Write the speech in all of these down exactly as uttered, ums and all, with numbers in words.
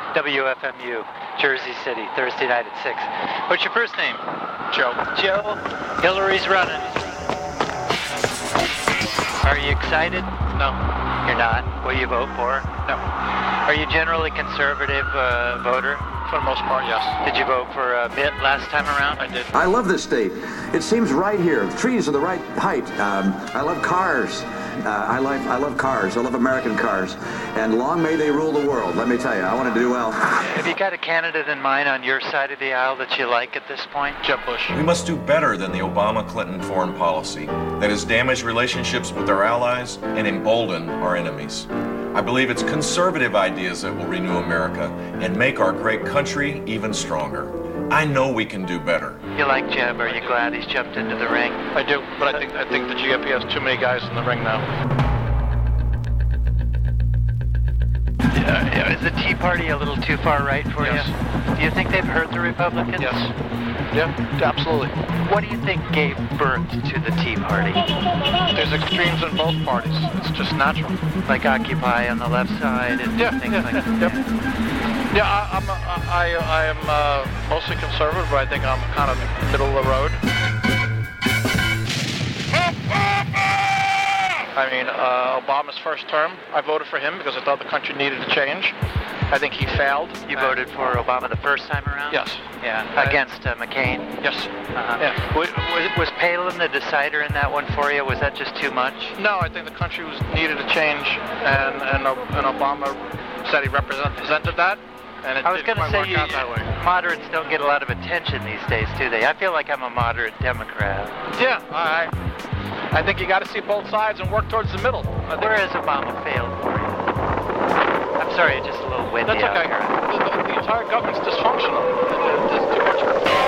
W F M U, Jersey City, Thursday night at six. What's your first name? Joe. Joe. Hillary's running. Are you excited? No. You're not? Will you vote for her? No. Are you generally conservative uh, voter? For the most part, yes. Did you vote for uh, Mitt last time around? I did. I love this state. It seems right here. The trees are the right height. Um, I love cars. Uh, I like I love cars. I love American cars. And long may they rule the world. Let me tell you, I wanted to do well. Have you got a candidate in mind on your side of the aisle that you like at this point? Jeb Bush. We must do better than the Obama-Clinton foreign policy that has damaged relationships with our allies and emboldened our enemies. I believe it's conservative ideas that will renew America and make our great country even stronger. I know we can do better. You like Jeb? Are you glad he's jumped into the ring? I do, but I think I think the G O P has too many guys in the ring now. Uh, is the Tea Party a little too far right for Yes. you? Do you think they've hurt the Republicans? Yes. Yeah, absolutely. What do you think gave birth to the Tea Party? There's extremes in both parties. It's just natural. Like Occupy on the left side and Yeah, things yeah, like yeah, that? yeah. Yeah, I, I'm a, I, I am uh, mostly conservative, but I think I'm kind of middle of the road. I mean, uh, Obama's first term, I voted for him because I thought the country needed a change. I think he failed. You voted for Obama the first time around? Yes. Yeah, I- against uh, McCain? Yes. Uh-huh. Yeah. Was, was, was Palin the decider in that one for you? Was that just too much? No, I think the country was needed a change, and and, and Obama said he represent, represented that. And it I was didn't going to quite say, work you, out that way. moderates don't get a lot of attention these days, do they? I feel like I'm a moderate Democrat. Yeah, I I think you got to see both sides and work towards the middle. I think Where has Obama failed for you? I'm sorry, it's just a little windy That's okay. out here. The, the, the entire government's dysfunctional. There's too much.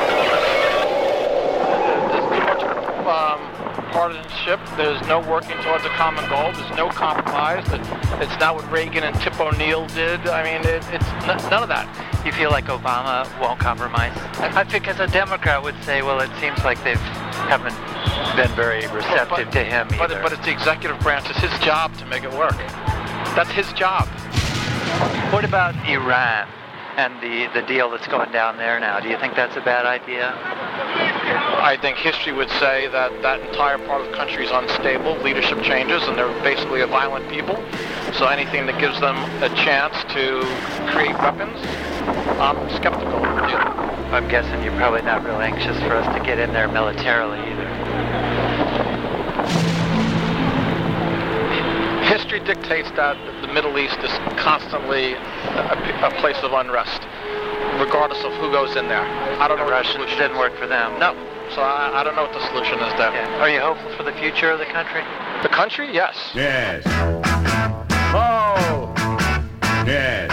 There's too much um, partisanship. There's no working towards a common goal. There's no compromise. It, it's not what Reagan and Tip O'Neill did. I mean, it, it's n- none of that. You feel like Obama won't compromise? I think as a Democrat would say, well, it seems like they haven't been very receptive But- to him But, either. but it's the executive branch. It's his job to make it work. That's his job. What about Iran and the, the deal that's going down there now? Do you think that's a bad idea? I think history would say that that entire part of the country is unstable, leadership changes, and they're basically a violent people. So anything that gives them a chance to create weapons, I'm skeptical of the deal. I'm guessing you're probably not real anxious for us to get in there militarily either. History dictates that the Middle East is constantly a, a place of unrest, regardless of who goes in there. I don't The know Russians what the solution didn't is. work for them. No. So I, I don't know what the solution is there. Yeah. Are you hopeful for the future of the country? The country? Yes. Yes. Oh! Yes.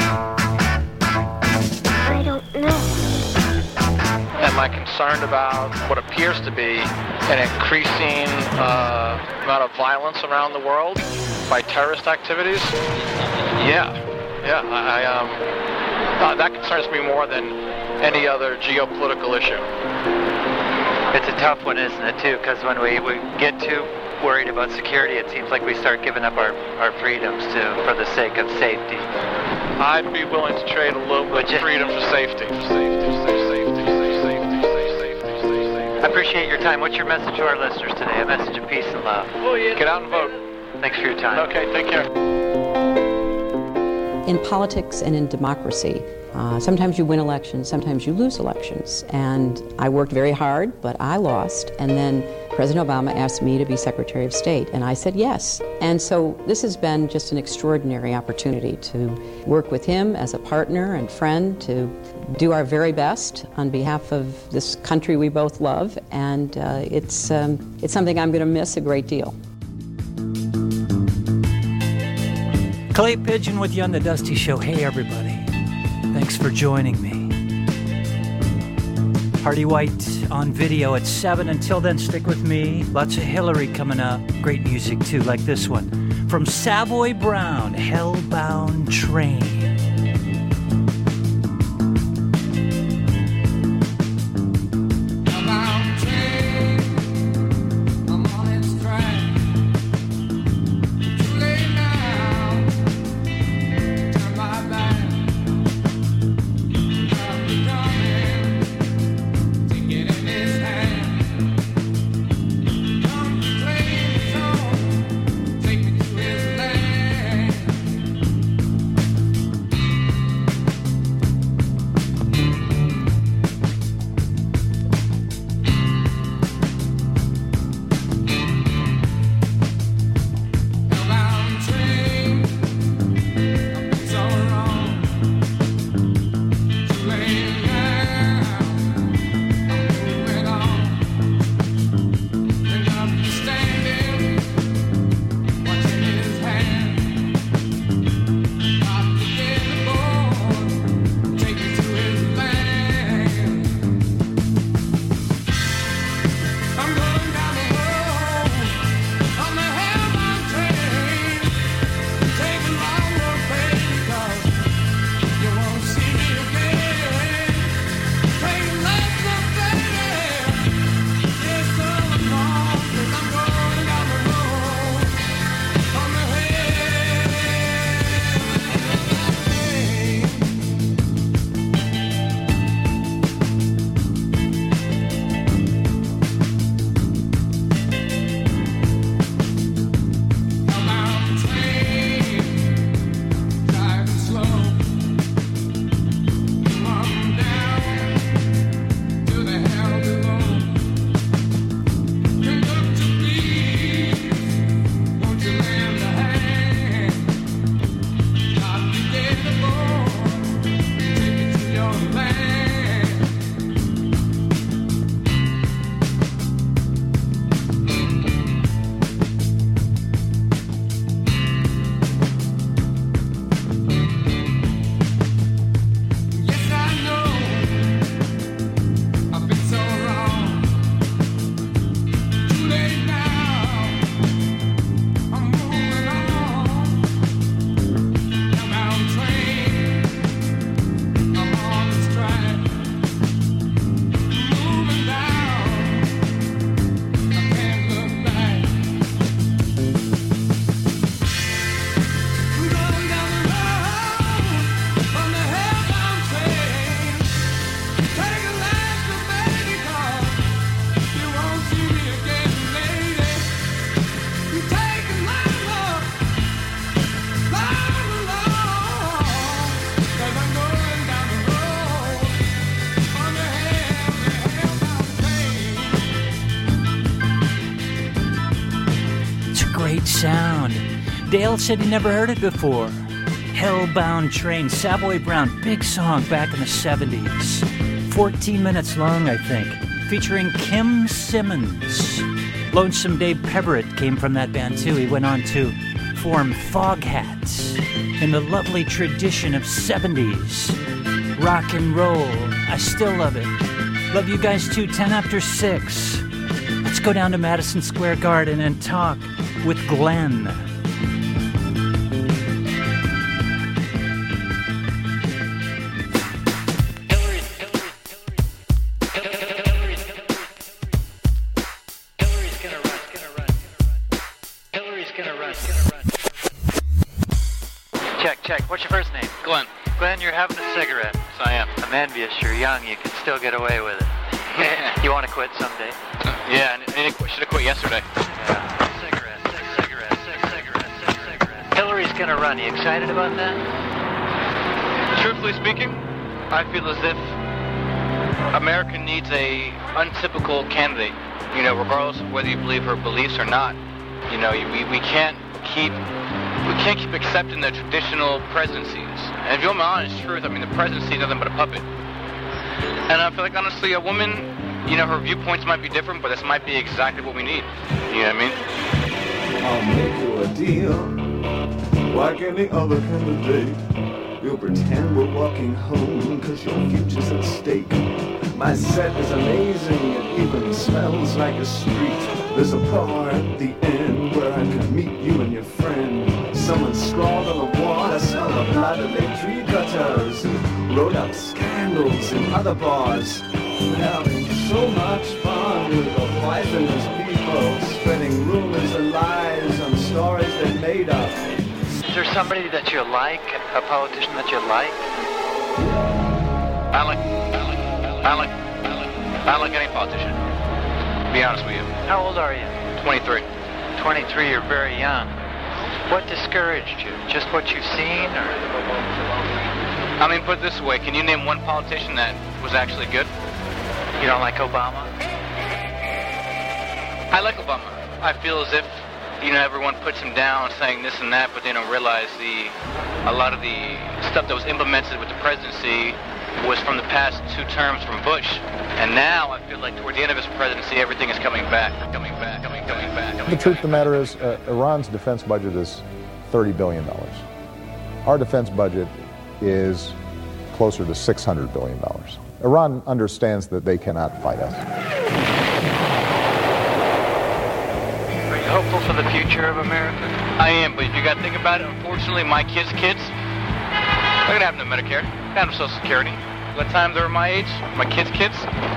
I don't know. Am I concerned about what appears to be an increasing uh, amount of violence around the world by terrorist activities? Yeah, yeah. I, I um, uh, that concerns me more than any other geopolitical issue. It's a tough one, isn't it, too? Because when we, we get too worried about security, it seems like we start giving up our, our freedoms, too, for the sake of safety. I'd be willing to trade a little bit of freedom for safety. For safety, for safety, for safety, for safety, for safety. I appreciate your time. What's your message to our listeners today? A message of peace and love. Get out and vote. Thanks for your time. Okay, take care. In politics and in democracy, uh, sometimes you win elections, sometimes you lose elections. And I worked very hard, but I lost. And then President Obama asked me to be Secretary of State, and I said yes. And so this has been just an extraordinary opportunity to work with him as a partner and friend, to do our very best on behalf of this country we both love. And uh, it's, um, it's something I'm going to miss a great deal. Clay Pigeon with you on The Dusty Show. Hey, everybody. Thanks for joining me. Hardy White on video at seven. Until then, stick with me. Lots of Hillary coming up. Great music, too, like this one. From Savoy Brown, Hellbound Train. sound. Dale said he never heard it before. Hellbound Train, Savoy Brown, big song back in the seventies. fourteen minutes long, I think, featuring Kim Simmons. Lonesome Dave Peverett came from that band too. He went on to form Foghats in the lovely tradition of seventies. Rock and roll, I still love it. Love you guys too, ten after six. Let's go down to Madison Square Garden and talk with Glenn. What's your first name? Glenn. Glenn, you're having a cigarette. Yes, I am. I'm envious. You're young. You can still get away with it. You want to quit someday? Yeah, I need to quit. Should have quit yesterday. Yeah. Cigarette, six cigarettes, six cigarettes, six cigarettes. Hillary's going to run. You excited about that? Truthfully speaking, I feel as if America needs a untypical candidate. You know, regardless of whether you believe her beliefs or not. You know, we, we can't keep... We can't keep accepting the traditional presidencies. And if you want my honest truth, I mean, the presidency is nothing but a puppet. And I feel like, honestly, a woman, you know, her viewpoints might be different, but this might be exactly what we need. You know what I mean? I'll make you a deal, like any other candidate. We'll pretend we're walking home, cause your future's at stake. My set is amazing, it even smells like a street. There's a bar at the end where I can meet you and your friend. Someone scrawled on the wall, I smell the blood of their tree cutters. Wrote up scandals in other bars. We're having so much fun with the wife and his people, spreading rumors and lies on stories they made up. Is there somebody that you like, a politician that you like? I like, I like, I like, I like, I like any politician. To be honest with you. How old are you? twenty-three. twenty-three, you're very young. What discouraged you? Just what you've seen, or? I mean, put it this way, can you name one politician that was actually good? You don't like Obama? I like Obama. I feel as if, you know, everyone puts him down saying this and that, but they don't realize the a lot of the stuff that was implemented with the presidency was from the past two terms from Bush. And now I feel like toward the end of his presidency, everything is coming back, coming back, coming, coming back. Coming the truth back. of the matter is, uh, Iran's defense budget is thirty billion dollars. Our defense budget is closer to six hundred billion dollars. Iran understands that they cannot fight us. Are you hopeful for the future of America? I am, but if you got to think about it, unfortunately, my kids' kids, they're going to have no Medicare, they're going to have no Social Security. By the time they're my age, my kids' kids,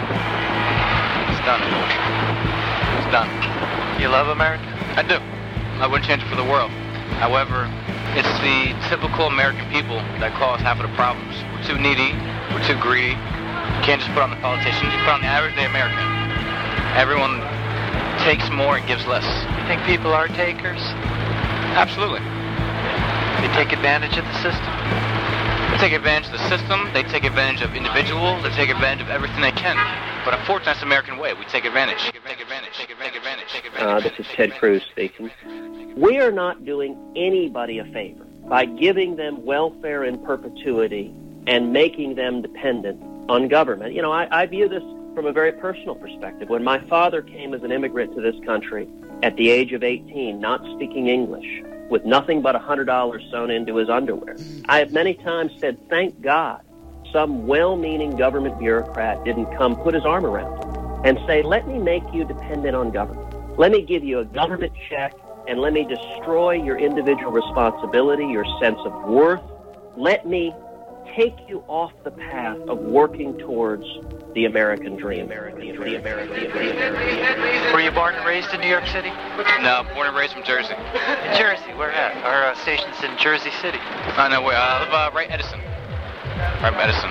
it's done. It's done. You love America? I do. I wouldn't change it for the world. However, it's the typical American people that cause half of the problems. We're too needy, we're too greedy. You can't just put on the politicians, you put on the average day American. Everyone takes more and gives less. You think people are takers? Absolutely. They take advantage of the system? They take advantage of the system, they take advantage of individuals, they take advantage of everything they can. But unfortunately, that's the American way. We take advantage. Take advantage, take advantage, take advantage, take advantage. Uh, this is Ted Cruz speaking. We are not doing anybody a favor by giving them welfare in perpetuity and making them dependent on government. You know, I, I view this from a very personal perspective. When my father came as an immigrant to this country at the age of eighteen, not speaking English, with nothing but one hundred dollars sewn into his underwear, I have many times said, thank God some well-meaning government bureaucrat didn't come put his arm around him and say, let me make you dependent on government. Let me give you a government check and let me destroy your individual responsibility, your sense of worth. Let me take you off the path of working towards the American dream. American dream. The American dream. Were you born and raised in New York City? No, born and raised from Jersey. In Jersey, where at? Our uh, station's in Jersey City. I know where. I live uh, right Edison. Right Edison.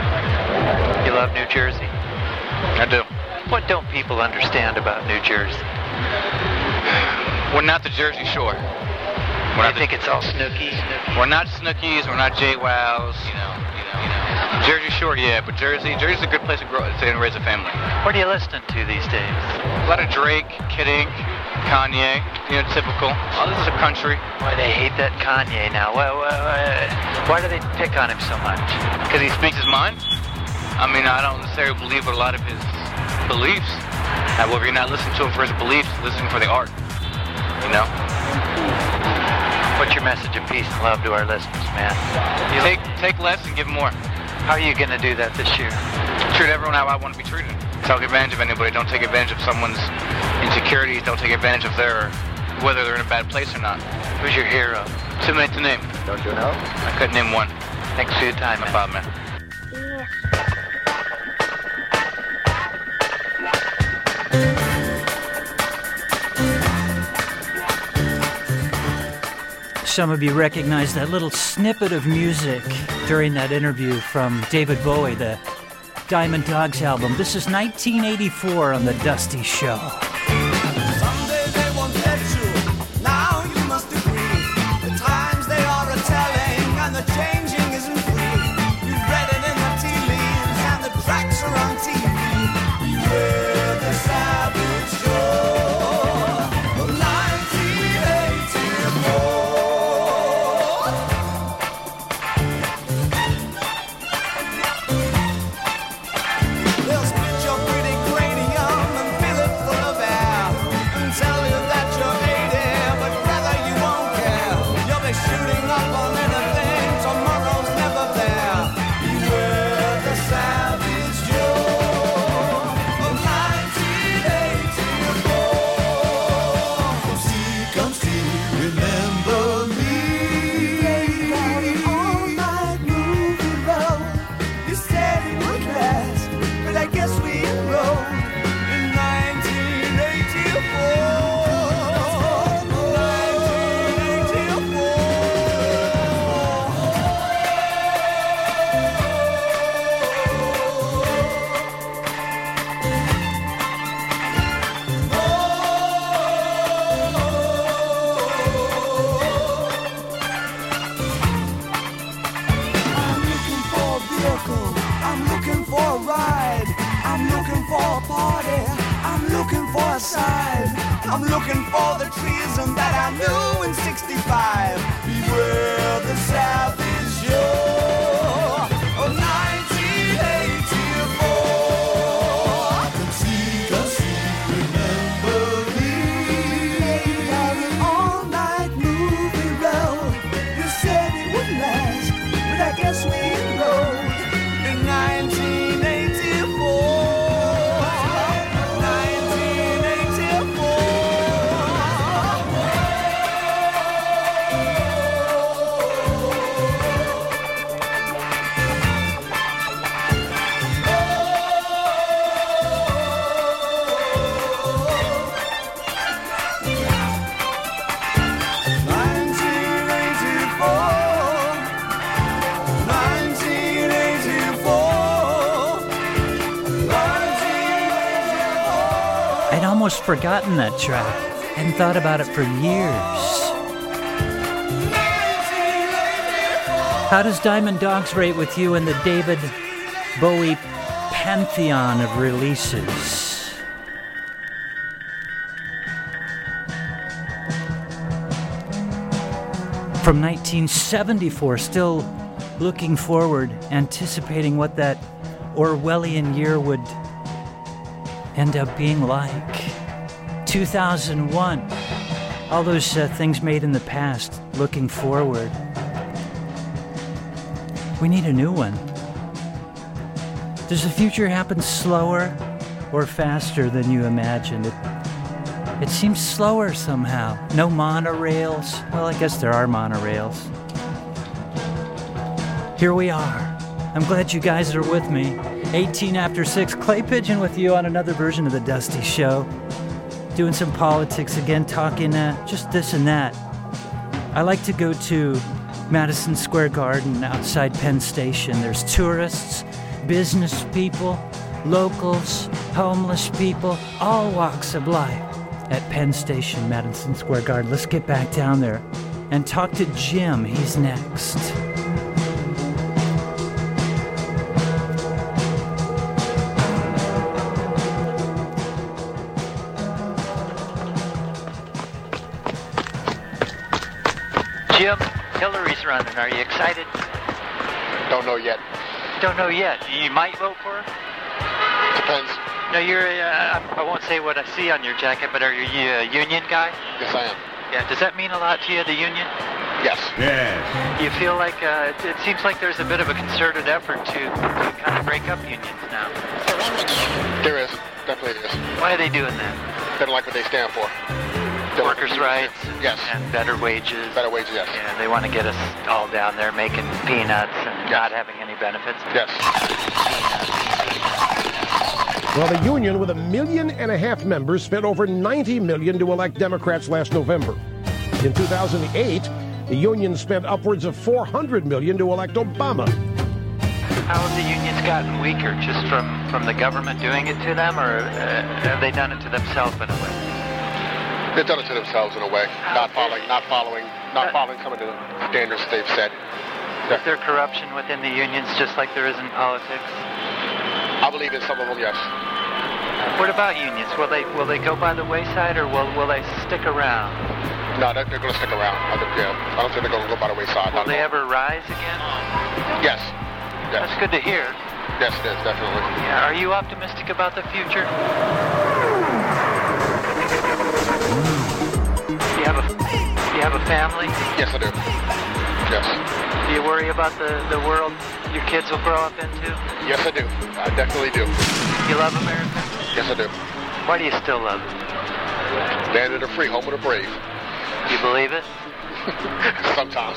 You love New Jersey? I do. What don't people understand about New Jersey? We're not the Jersey Shore. We're I think the, it's all Snooki. We're not Snookies. We're not J Wows. You know, you know, you know. Jersey Shore, yeah, but Jersey, Jersey's a good place to grow, to raise a family. What are you listening to these days? A lot of Drake, Kid Ink, Kanye, you know, typical. Oh, this is a country. Why they hate that Kanye now? Why, why, why, why do they pick on him so much? Because he speaks his mind. I mean, I don't necessarily believe a lot of his beliefs. However, you're not listening to him for his beliefs, listening for the art. You know? What's your message of peace and love to our listeners, man? You take, take less and give more. How are you going to do that this year? Treat everyone how I want to be treated. Don't take advantage of anybody. Don't take advantage of someone's insecurities. Don't take advantage of their, whether they're in a bad place or not. Who's your hero? Too many to name. Don't you know? I couldn't name one. Thanks for your time, no problem, man. Some of you recognize that little snippet of music during that interview from David Bowie, the Diamond Dogs album. This is nineteen eighty-four on The Dusty Show. Someday they won't let you, now you must agree. The times they are a-telling and the changing isn't free. You've read it in the tea leaves and the tracks are on T V. Beware the savage shore of nineteen eighty-four. I'm looking for the treason that I knew in sixty-five. Beware the savage shore of nineteen eighty-four. Concede, concede, remember me. An all-night movie road. You said it would last, but I guess we enrolled in nineteen eighty-four. Almost forgotten that track and thought about it for years. How does Diamond Dogs rate with you in the David Bowie pantheon of releases? From nineteen seventy-four, still looking forward, anticipating what that Orwellian year would end up being like. two thousand one, all those uh, things made in the past, looking forward. We need a new one. Does the future happen slower or faster than you imagined? It, it seems slower somehow. No monorails. Well, I guess there are monorails. Here we are. I'm glad you guys are with me. eighteen after six, Clay Pigeon with you on another version of The Dusty Show. Doing some politics again, talking uh, just this and that. I like to go to Madison Square Garden outside Penn Station. There's tourists, business people, locals, homeless people, all walks of life at Penn Station, Madison Square Garden. Let's get back down there and talk to Jim. He's next. Hillary's running. Are you excited? Don't know yet. Don't know yet. You might vote for her? Depends. No, you're, uh, I won't say what I see on your jacket, but are you a union guy? Yes, I am. Yeah, does that mean a lot to you, the union? Yes. Yes. You feel like, uh, it, it seems like there's a bit of a concerted effort to, to kind of break up unions now. There is. Definitely is. Why are they doing that? They don't like what they stand for. They Workers' rights? Yes. And better wages? Better wages, yes. Yeah, they want to get us all down there making peanuts and yes. not having any benefits? Yes. Well, the union, with a million and a half members, spent over ninety million dollars to elect Democrats last November. In two thousand eight, the union spent upwards of four hundred million dollars to elect Obama. How have the unions gotten weaker? Just from, from the government doing it to them, or uh, have they done it to themselves in a way? They've done it to themselves in a way, not following, not following, not following some of the standards they've set. Is there corruption within the unions, just like there is in politics? I believe in some of them, yes. What about unions? Will they will they go by the wayside, or will will they stick around? No, they're, they're going to stick around. I don't, yeah, I don't think they're going to go by the wayside. Will they ever rise again? Yes. yes. That's good to hear. Yes, it is, definitely. Yeah. Are you optimistic about the future? Do you have a Do you have a family? Yes, I do. Yes. Do you worry about the, the world your kids will grow up into? Yes, I do. I definitely do. You love America? Yes, I do. Why do you still love it? Land of the free, home of the brave. You believe it? Sometimes.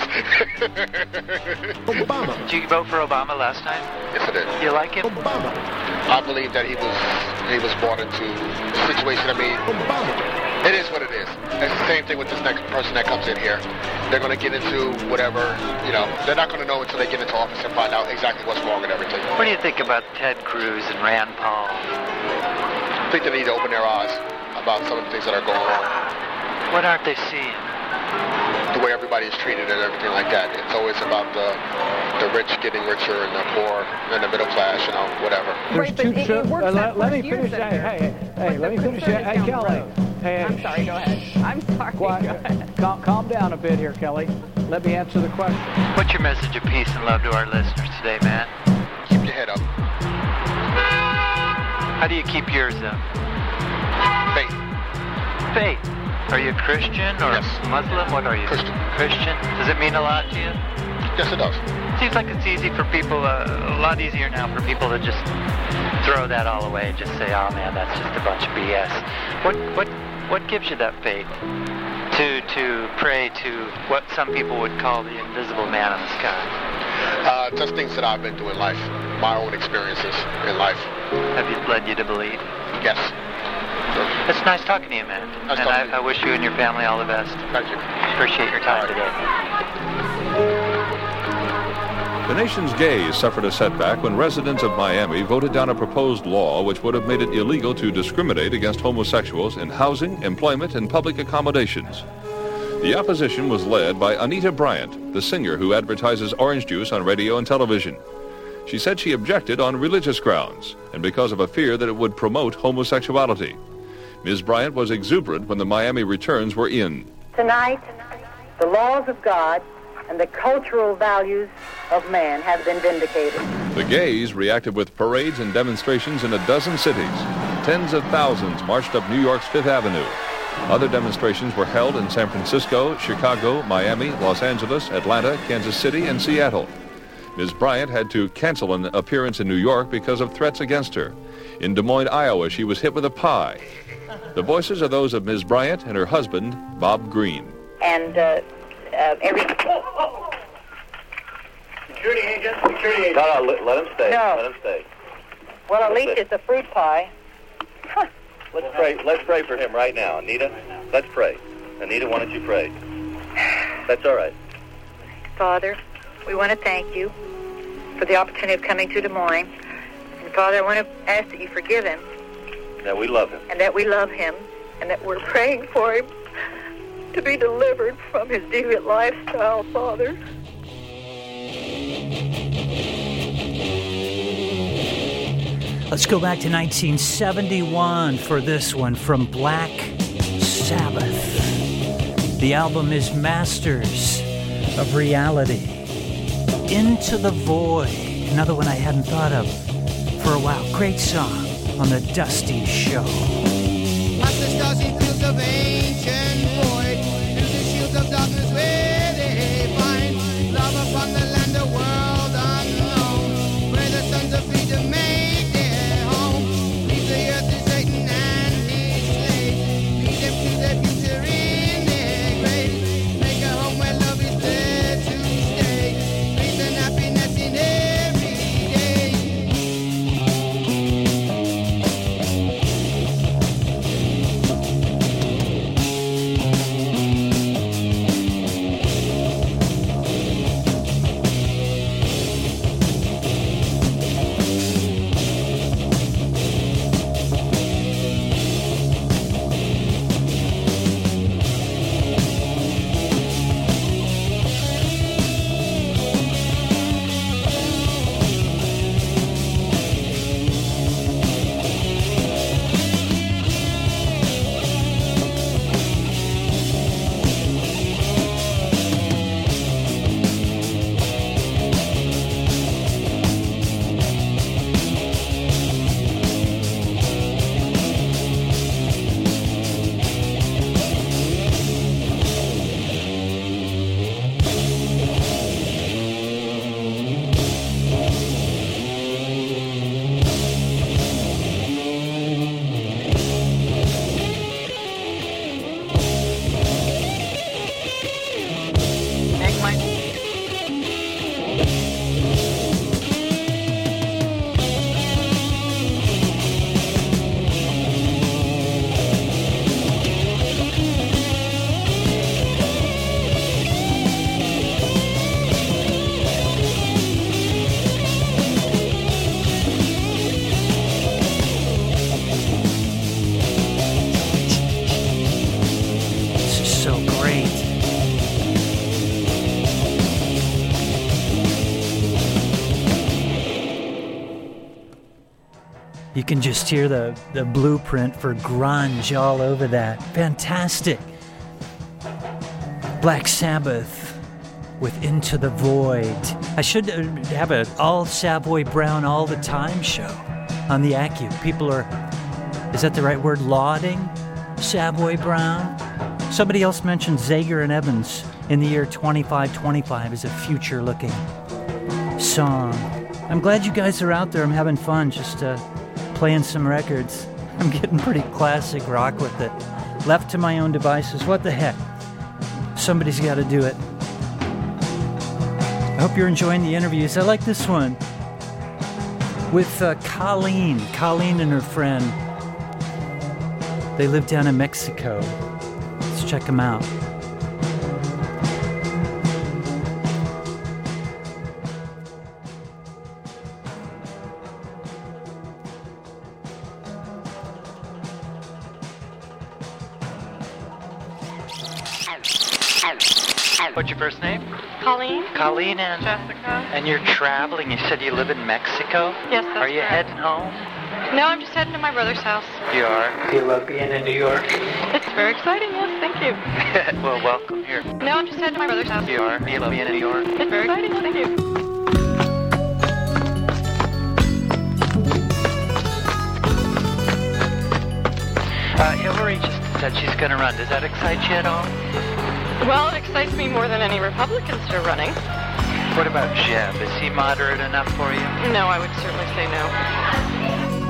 Obama. Did you vote for Obama last time? Yes, I did. You like him? Obama. I believe that he was he was brought into a situation. I mean, Obama. It is what it is. It's the same thing with this next person that comes in here. They're going to get into whatever, you know, they're not going to know until they get into office and find out exactly what's wrong and everything. What do you think about Ted Cruz and Rand Paul? I think they need to open their eyes about some of the things that are going on. What aren't they seeing? The way everybody is treated and everything like that. It's always about the the rich getting richer and the poor and the middle class, you know, whatever. There's right, two, it, it uh, let, let me finish. Hey, hey, hey, let me finish. Hey, Kelly. Hey, I'm sorry, go ahead. I'm sorry, quiet, go ahead. Calm, calm down a bit here, Kelly. Let me answer the question. What's your message of peace and love to our listeners today, man? Keep your head up. How do you keep yours up? Faith. Faith. Are you a Christian or yes. Muslim? What are you? Christian. Christian? Does it mean a lot to you? Yes, it does. Seems like it's easy for people, uh, a lot easier now for people to just throw that all away and just say, oh man, that's just a bunch of B S. What what what gives you that faith to to pray to what some people would call the invisible man in the sky? Uh, just things that I've been through in life, my own experiences in life. Have you led you to believe? Yes. It's nice talking to you, man. Nice and I, talking to you. I wish you and your family all the best. Thank you. Appreciate your time right. today. The nation's gays suffered a setback when residents of Miami voted down a proposed law which would have made it illegal to discriminate against homosexuals in housing, employment, and public accommodations. The opposition was led by Anita Bryant, the singer who advertises orange juice on radio and television. She said she objected on religious grounds and because of a fear that it would promote homosexuality. Miz Bryant was exuberant when the Miami returns were in. Tonight, the laws of God and the cultural values of man have been vindicated. The gays reacted with parades and demonstrations in a dozen cities. Tens of thousands marched up New York's Fifth Avenue. Other demonstrations were held in San Francisco, Chicago, Miami, Los Angeles, Atlanta, Kansas City, and Seattle. Miz Bryant had to cancel an appearance in New York because of threats against her. In Des Moines, Iowa, she was hit with a pie. The voices are those of Miz Bryant and her husband, Bob Green. And uh, uh, every... Security agent, security agent. No, no, let, let him stay. No. Let him stay. Well, let at least stay. it's a fruit pie. Let's pray. Let's pray for him right now, Anita. Let's pray. Anita, why don't you pray? That's all right. Father, we want to thank you for the opportunity of coming to Des Moines. And Father, I want to ask that you forgive him. That we love him. And that we love him. And that we're praying for him to be delivered from his deviant lifestyle, Father. Let's go back to nineteen seventy-one for this one from Black Sabbath. The album is Masters of reality. Into the Void, another one I hadn't thought of for a while. Great song on the Dusty Show. Past the starry fields of ancient void, through the shields of darkness where they find love upon the land of world unknown, where the sons of freedom make their home. Leave the earth to Satan and his slaves, lead them to their future in their graves. Make a home where love is there to stay, peace and happiness in every day. You can just hear the, the blueprint for grunge all over that. Fantastic. Black Sabbath with Into the Void. I should have an all Savoy Brown all the time show on the A C U. People are, is that the right word, lauding Savoy Brown? Somebody else mentioned Zager and Evans in the year twenty-five twenty-five as a future-looking song. I'm glad you guys are out there. I'm having fun just uh, playing some records. I'm getting pretty classic rock with it. Left to my own devices, what the heck? Somebody's got to do it. I hope you're enjoying the interviews. I like this one with uh, Colleen. Colleen and her friend. They live down in Mexico. Let's check them out. What's your first name? Colleen. Colleen and Jessica. And you're traveling. You said you live in Mexico? Yes, that's Are you correct. heading home? No, I'm just heading to my brother's house. You are? Do you love being in New York? It's very exciting, yes, thank you. Well, welcome here. No, I'm just heading to my brother's house. You are? Do you love being in New York? It's very exciting, thank you. Uh, Hillary just said she's going to run. Does that excite you at all? Well, it excites me more than any Republicans are running. What about Jeb? Is he moderate enough for you? No, I would certainly say no.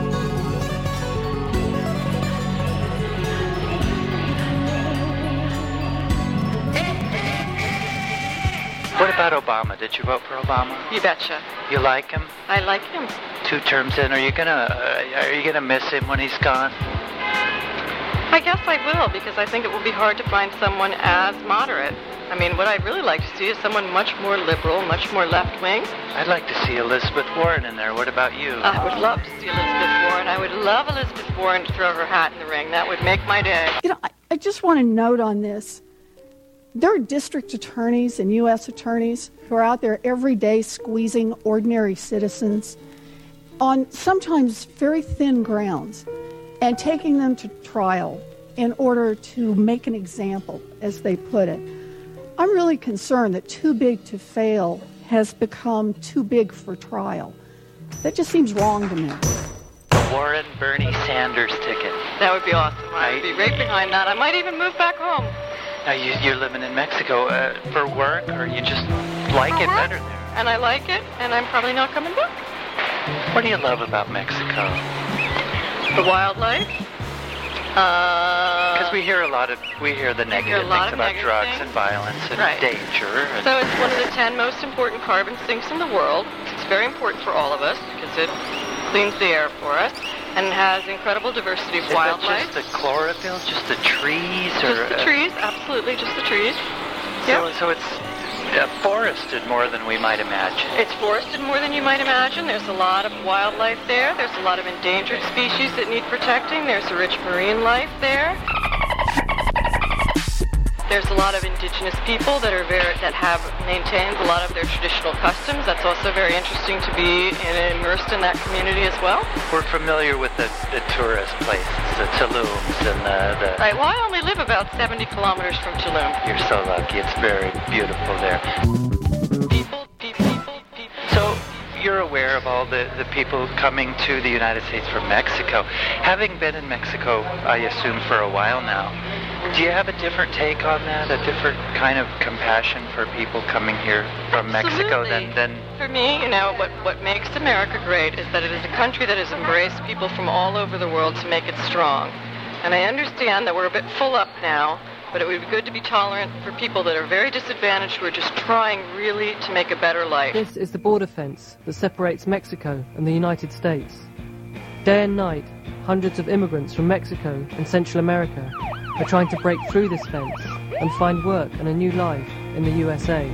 What about Obama? Did you vote for Obama? You betcha. You like him? I like him. Two terms in, are you gonna uh, are you gonna miss him when he's gone? I guess I will, because I think it will be hard to find someone as moderate. I mean, what I'd really like to see is someone much more liberal, much more left-wing. I'd like to see Elizabeth Warren in there. What about you? I would love to see Elizabeth Warren. I would love Elizabeth Warren to throw her hat in the ring. That would make my day. You know, I, I just want to note on this. There are district attorneys and U S attorneys who are out there every day squeezing ordinary citizens on sometimes very thin grounds and taking them to trial in order to make an example, as they put it. I'm really concerned that too big to fail has become too big for trial. That just seems wrong to me. Warren Bernie Sanders ticket. That would be awesome. I would be right behind that. I might even move back home. Now, you, you're living in Mexico uh, for work, or you just like uh-huh. it better there? And I like it, and I'm probably not coming back. What do you love about Mexico? The wildlife. Because uh, we hear a lot of, we hear the negative hear things about drugs things. and violence and right. danger. And so it's one of the ten most important carbon sinks in the world. It's very important for all of us because it cleans the air for us and has incredible diversity of Is wildlife. Is that just the chlorophyll, just the trees? Just or, the uh, trees, absolutely, just the trees. So, yep. so it's uh, forested more than we might imagine. It's forested more than you might imagine. There's a lot of wildlife there. There's a lot of endangered species that need protecting. There's a rich marine life there. There's a lot of indigenous people that are very that have maintained a lot of their traditional customs. That's also very interesting to be in, immersed in that community as well. We're familiar with the, the tourist places, the Tulums and the, the... Right, well, I only live about seventy kilometers from Tulum. You're so lucky. It's very beautiful there. People, people, people, people. So you're aware of all the, the people coming to the United States from Mexico. Having been in Mexico, I assume, for a while now, do you have a different take on that, a different kind of compassion for people coming here from Mexico than, than... For me, you know, what, what makes America great is that it is a country that has embraced people from all over the world to make it strong. And I understand that we're a bit full up now, but it would be good to be tolerant for people that are very disadvantaged who are just trying really to make a better life. This is the border fence that separates Mexico and the United States. Day and night, hundreds of immigrants from Mexico and Central America are trying to break through this fence and find work and a new life in the U S A.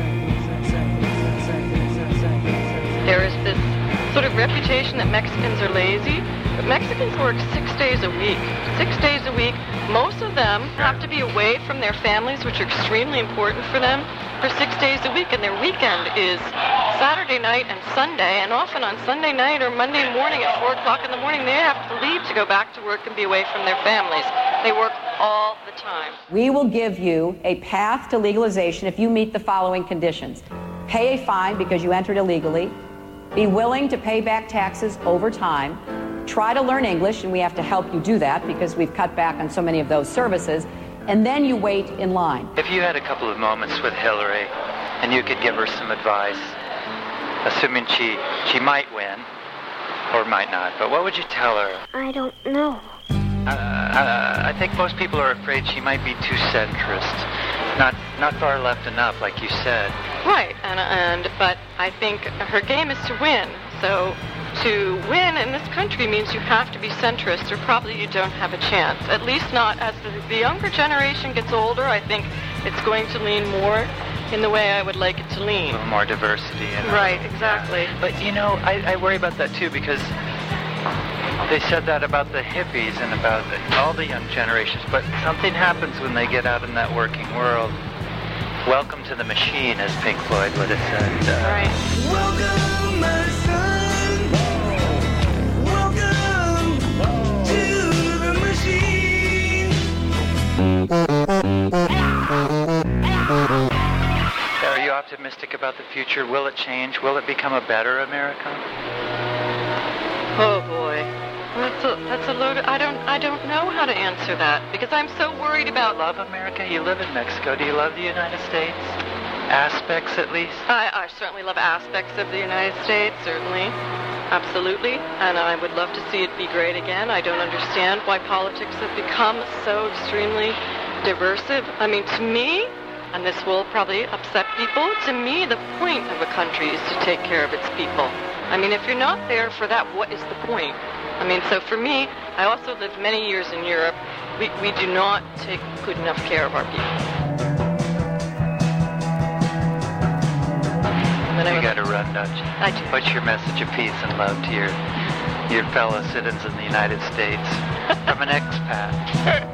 There is this sort of reputation that Mexicans are lazy, but Mexicans work six days a week. Six days a week. Most of them have to be away from their families, which are extremely important for them, for six days a week, and their weekend is Saturday night and Sunday, and often on Sunday night or Monday morning at four o'clock in the morning, they have to leave to go back to work and be away from their families. They work all the time. We will give you a path to legalization if you meet the following conditions. Pay a fine because you entered illegally. Be willing to pay back taxes over time. Try to learn English, and we have to help you do that because we've cut back on so many of those services. And then you wait in line. If you had a couple of moments with Hillary and you could give her some advice, assuming she, she might win or might not, but what would you tell her? I don't know. Uh, uh, I think most people are afraid she might be too centrist, not not far left enough, like you said. Right, and and but I think her game is to win. So to win in this country means you have to be centrist, or probably you don't have a chance. At least not as the, the younger generation gets older. I think it's going to lean more in the way I would like it to lean. A little more diversity. In right, exactly. But you know, I, I worry about that too, because they said that about the hippies and about the, all the young generations, but something happens when they get out in that working world. Welcome to the machine, as Pink Floyd would have said. Uh, right. Welcome, my son. Welcome to the machine. Are you optimistic about the future? Will it change? Will it become a better America? Oh boy, that's a that's a load. Of, I don't I don't know how to answer that because I'm so worried about. Love America. You live in Mexico. Do you love the United States? Aspects, at least. I, I certainly love aspects of the United States. Certainly, absolutely, and I would love to see it be great again. I don't understand why politics have become so extremely diversive. I mean, to me, and this will probably upset people, to me, the point of a country is to take care of its people. I mean, if you're not there for that, what is the point? I mean, so for me, I also lived many years in Europe. We, we do not take good enough care of our people. You got to run, don't you? I do. What's your message of peace and love to your your fellow citizens in the United States from an expat?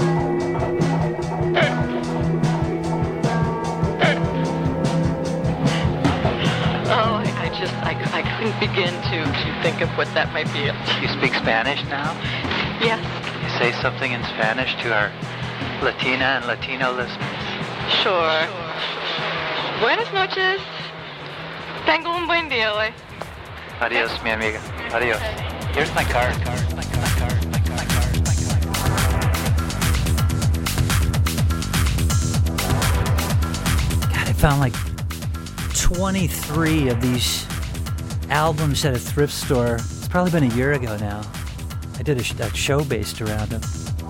Oh, I, I just, I, I couldn't begin to, to think of what that might be. You speak Spanish now? Yes. Can you say something in Spanish to our Latina and Latino listeners? Sure. Buenas noches. Tengo un buen día hoy. Adios, mi amiga. Adios. Here's my card. My card. My card. My card. My card. God, I found like twenty-three of these albums at a thrift store. It's probably been a year ago now. I did a, sh- a show based around them.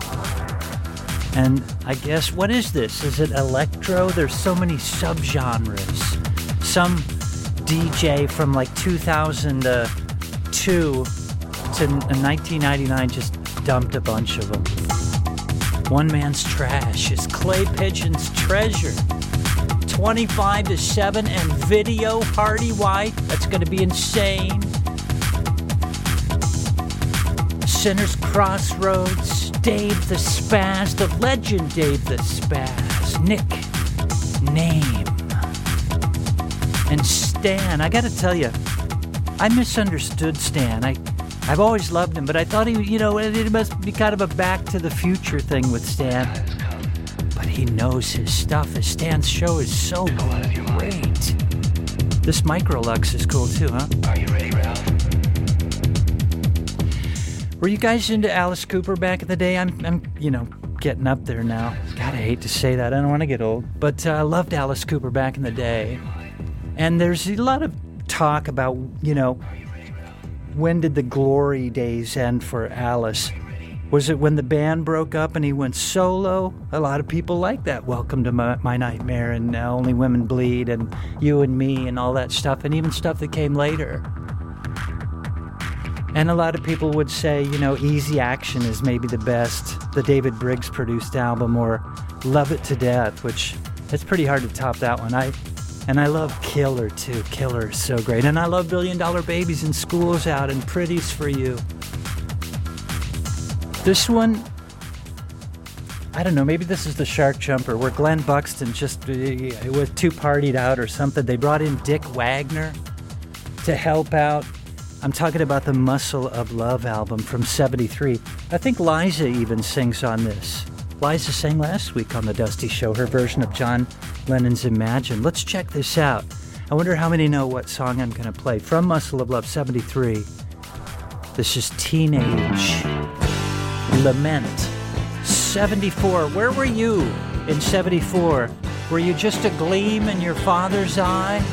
And I guess, what is this? Is it electro? There's so many subgenres. Some D J from like two thousand two to nineteen ninety-nine just dumped a bunch of them. One Man's Trash is Clay Pigeon's Treasure. twenty-five to seven and video Hardy White. That's going to be insane. Sinner's Crossroads, Dave the Spaz, the legend Dave the Spaz, Nick Name, and Stan. I got to tell you, I misunderstood Stan. I, I've always loved him, but I thought he, you know, it must be kind of a Back to the Future thing with Stan. But he knows his stuff. His Stan's show is so great. This Microlux is cool too, huh? Are you ready, Ralph? Were you guys into Alice Cooper back in the day? I'm, I'm, you know, getting up there now. God, I hate to say that. I don't want to get old. But uh, I loved Alice Cooper back in the day. And there's a lot of talk about, you know, when did the glory days end for Alice? Was it when the band broke up and he went solo? A lot of people like that. Welcome to My, My Nightmare and uh, Only Women Bleed and You and Me and all that stuff, and even stuff that came later. And a lot of people would say, you know, Easy Action is maybe the best, the David Briggs produced album, or Love It to Death, which it's pretty hard to top that one. I and I love Killer too. Killer is so great. And I love Billion Dollar Babies and School's Out and Pretty's for You. This one, I don't know, maybe this is the Shark Jumper, where Glenn Buxton just uh, was too partied out or something. They brought in Dick Wagner to help out. I'm talking about the Muscle of Love album from seventy-three. I think Liza even sings on this. Liza sang last week on the Dusty Show, her version of John Lennon's Imagine. Let's check this out. I wonder how many know what song I'm going to play. From Muscle of Love seventy-three, this is Teenage Lament. seventy-four, where were you in seventy-four? Were you just a gleam in your father's eye?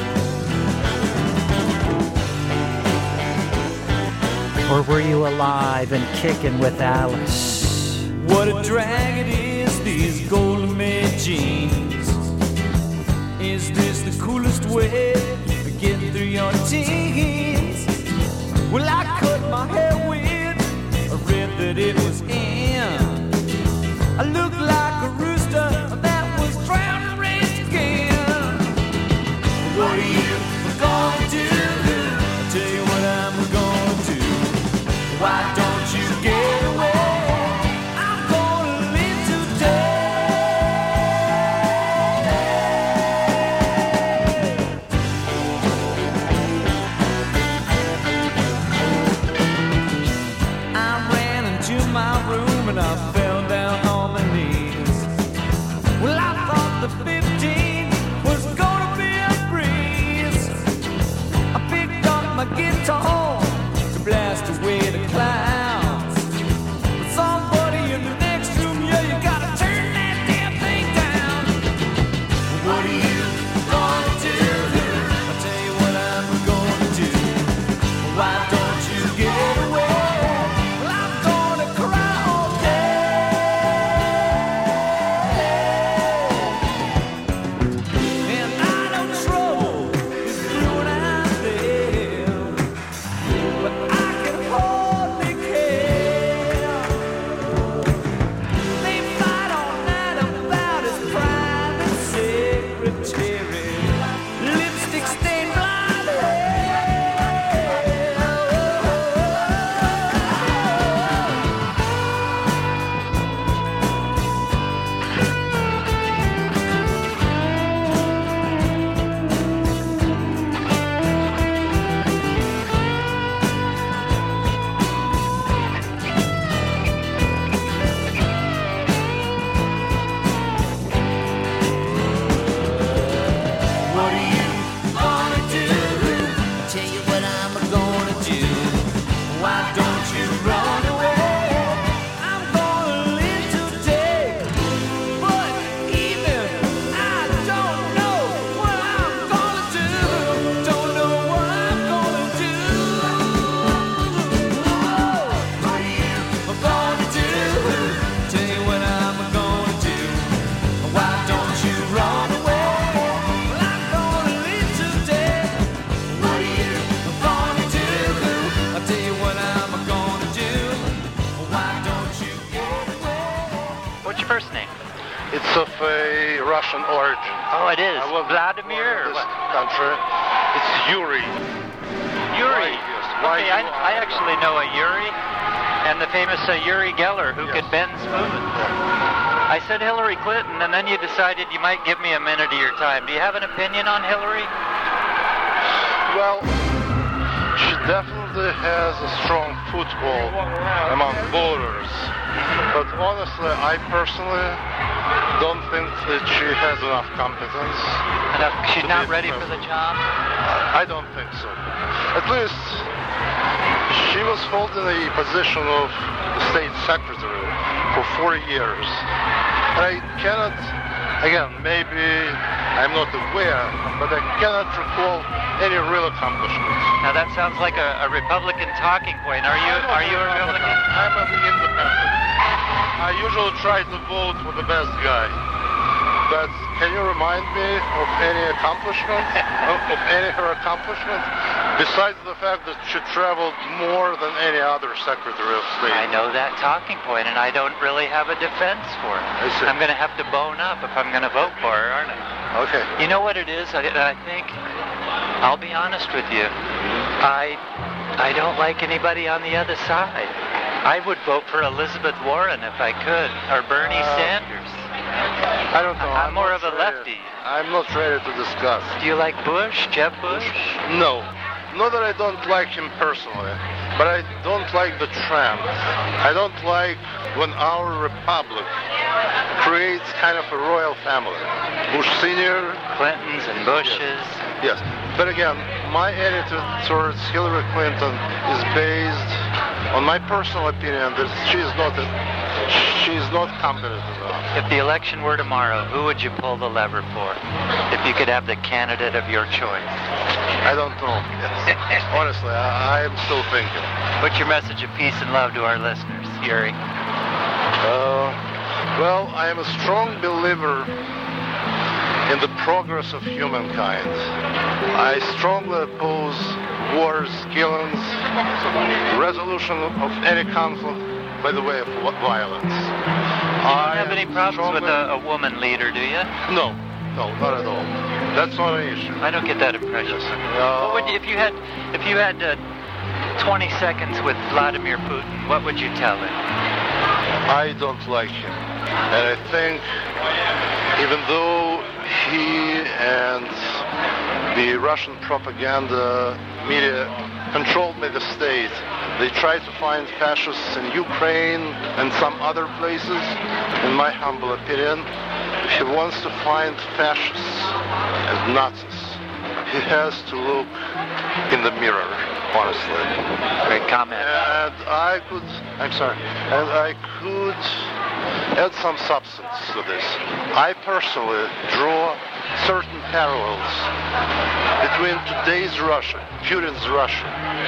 Or were you alive and kicking with Alice? What a drag it is, these golden made jeans. Is this the coolest way of getting through your teens? Well, I cut my hair weird, I read that it was in. I looked like a rooster that was drowned and raised again. What are you gonna do? I'll tell you what I'm gonna do. Why don't you get away? I'm gonna live today. I ran into my room and I fell down on my knees. Well, I thought the fifteen was gonna be a breeze. I picked up my guitar to blast away the clouds. But somebody in the next room, yeah, you gotta turn that damn thing down. What are you gonna do? I'll tell you what I'm gonna do. Why don't you get away? Well, I'm gonna cry all day. And I know trouble is brewing out there, but I can hardly care. They fight all night about his private secretary, lipstick stained blonde hair. Russian origin. Oh, it is. I was Vladimir? born in this country. It's Yuri. Yuri. Why Okay, I, I actually know a Yuri, and the famous uh, Yuri Geller, who could bend smooth. I said Hillary Clinton, and then you decided you might give me a minute of your time. Do you have an opinion on Hillary? Well, she definitely has a strong foothold among voters. But honestly, I personally don't think that she has enough competence. Enough, she's not ready for the job? I don't think so. At least she was holding the position of the state secretary for four years. And I cannot, again, maybe I'm not aware, but I cannot recall any real accomplishments. Now that sounds like a, a Republican talking point. Are you are you a Republican? I'm an independent. I usually try to vote for the best guy. But can you remind me of any accomplishments? of, of any of her accomplishments? Besides the fact that she traveled more than any other Secretary of State. I know that talking point, and I don't really have a defense for it. I see. I'm going to have to bone up if I'm going to vote for her, aren't I? Okay. You know what it is? I, I think, I'll be honest with you, I, I don't like anybody on the other side. I would vote for Elizabeth Warren if I could, or Bernie Uh, Sanders. I don't know. I'm, I'm more not of a ready. lefty. I'm not ready to discuss. Do you like Bush, Jeb Bush? No. Not that I don't like him personally, but I don't like the trend. I don't like when our republic creates kind of a royal family. Bush Senior, Clintons and Bushes. Yes. But again, my attitude towards Hillary Clinton is based on my personal opinion that she is not a, she is not competent enough. If the election were tomorrow, who would you pull the lever for? If you could have the candidate of your choice? I don't know. Yes. Honestly, I, I am still thinking. What's your message of peace and love to our listeners, Yuri? Uh, well, I am a strong believer in the progress of humankind. I strongly oppose wars, killings, resolution of any conflict by the way of violence. You don't have any problems with a, a woman leader, do you? No, no, not at all. That's not an issue. I don't get that impression. No. What would you, if you had, if you had uh, twenty seconds with Vladimir Putin, what would you tell him? I don't like him, and I think even though he and the Russian propaganda media controlled by the state, they try to find fascists in Ukraine and some other places. In my humble opinion, if he wants to find fascists and Nazis, he has to look in the mirror, honestly. Great comment. And I could, I'm sorry, and I could add some substance to this. I personally draw certain parallels between today's Russia, Putin's Russia,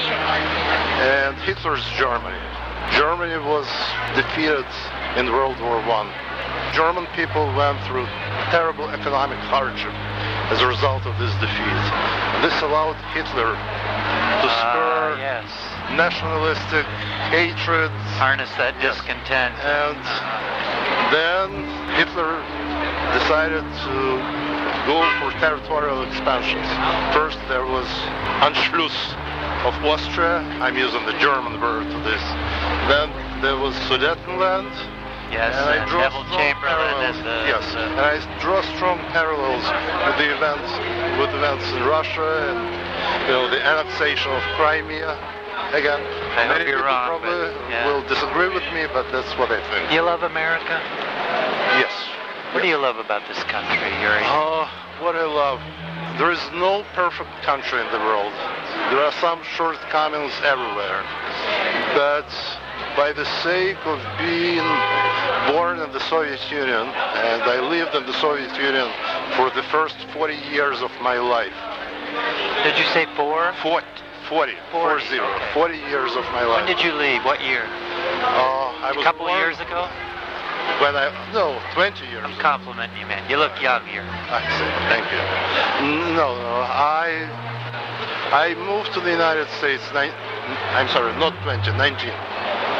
and Hitler's Germany. Germany was defeated in World War One. German people went through terrible economic hardship as a result of this defeat. And this allowed Hitler to spur uh, yes. nationalistic hatred. Harness that discontent. And then Hitler decided to go for territorial expansions. First there was Anschluss of Austria. I'm using the German word for this. Then there was Sudetenland. Yes, and I draw Neville strong Chamberlain parallels. and the, yes, the... and I draw strong parallels with the events, with events in Russia and you know the annexation of Crimea. Again, I many hope you're people wrong, probably but, yeah. will disagree with me, but that's what I think. You love America? Yes. What do you love about this country, Yuri? Oh, what I love. There is no perfect country in the world. There are some shortcomings everywhere. But by the sake of being born in the Soviet Union, and I lived in the Soviet Union for the first forty years of my life. Did you say four? Forty. forty. Four zero. Okay. forty years of my life. When did you leave? What year? Uh, I was A couple born of years ago? When I, no, twenty years. I'm complimenting you, man. You look young here. I see. Thank you. No, no, I, I moved to the United States, ni- I'm sorry, not twenty, nineteen.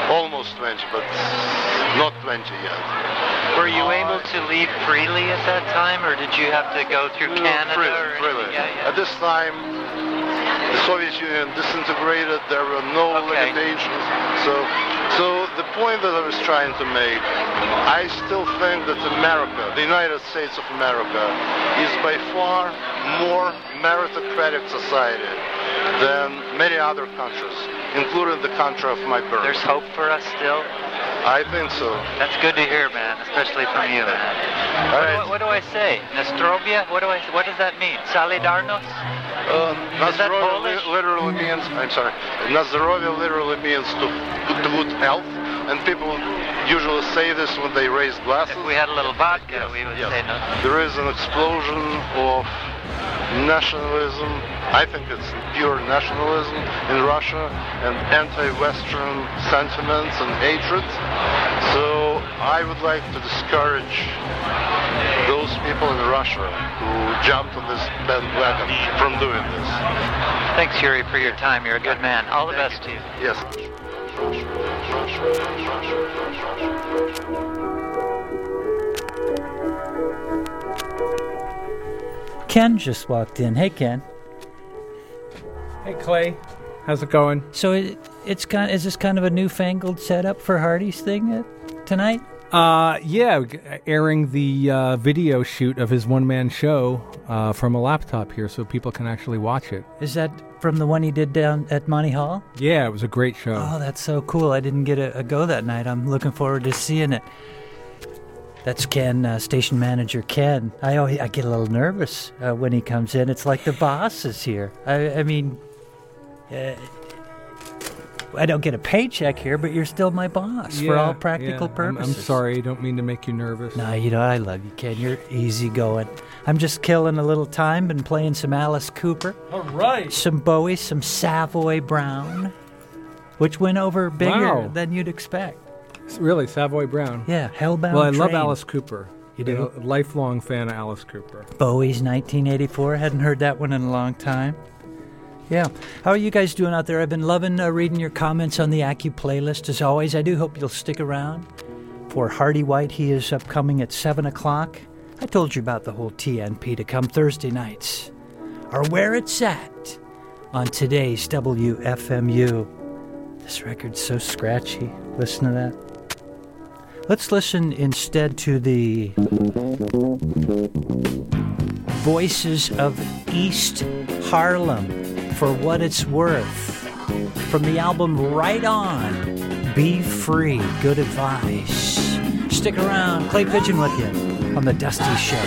almost twenty, but not twenty yet. Were you able to leave freely at that time, or did you have to go through Canada? Freely, or freely. Yeah, yeah. At this time, the Soviet Union disintegrated. There were no Okay. limitations. So, so the point that I was trying to make, I still think that America, the United States of America, is by far more meritocratic society than many other countries, including the country of my birth. There's hope for us still? I think so. That's good to hear, man, especially from you, man. All What, right. do, what do I say? Nastrovia? What do I? What does that mean? Solidarność? Uh, Is that Nazdarovia Polish? li- literally means, I'm sorry, Nazdarovia literally means to to good health, and people usually say this when they raise glasses. If we had a little vodka, we would Yes. say no. There is an explosion of nationalism, I think it's pure nationalism in Russia, and anti-Western sentiments and hatred. So I would like to discourage those people in Russia who jumped on this bandwagon from doing this. Thanks, Yuri, for your time. You're a good man. All the best to you. Yes. Ken just walked in. Hey, Ken. Hey, Clay. How's it going? So it, it's kind. Is this kind of a newfangled setup for Hardy's thing uh, tonight? Uh, yeah, g- airing the uh, video shoot of his one-man show uh, from a laptop here so people can actually watch it. Is that from the one he did down at Monty Hall? Yeah, it was a great show. Oh, that's so cool. I didn't get a, a go that night. I'm looking forward to seeing it. That's Ken, uh, station manager Ken. I always, I get a little nervous uh, when he comes in. It's like the boss is here. I, I mean, uh, I don't get a paycheck here, but you're still my boss for all practical yeah. I'm- purposes. I'm, sorry, I don't mean to make you nervous. No, you know, I love you, Ken. You're easygoing. I'm just killing a little time, been playing some Alice Cooper. All right. Some Bowie, some Savoy Brown, which went over bigger Wow. than you'd expect. It's really, Savoy Brown. Yeah, Hellbound Well, I love Train. Alice Cooper. You do? I'm a lifelong fan of Alice Cooper. Bowie's nineteen eighty-four. Hadn't heard that one in a long time. Yeah. How are you guys doing out there? I've been loving uh, reading your comments on the Acu playlist. As always, I do hope you'll stick around for Hardy White. He is upcoming at seven o'clock. I told you about the whole T N P to come Thursday nights, or where it's at on today's W F M U. This record's so scratchy. Listen to that. Let's listen instead to the Voices of East Harlem, For What It's Worth, from the album Right On, Be Free, Good Advice. Stick around, Clay Pigeon with you on The Dusty Show.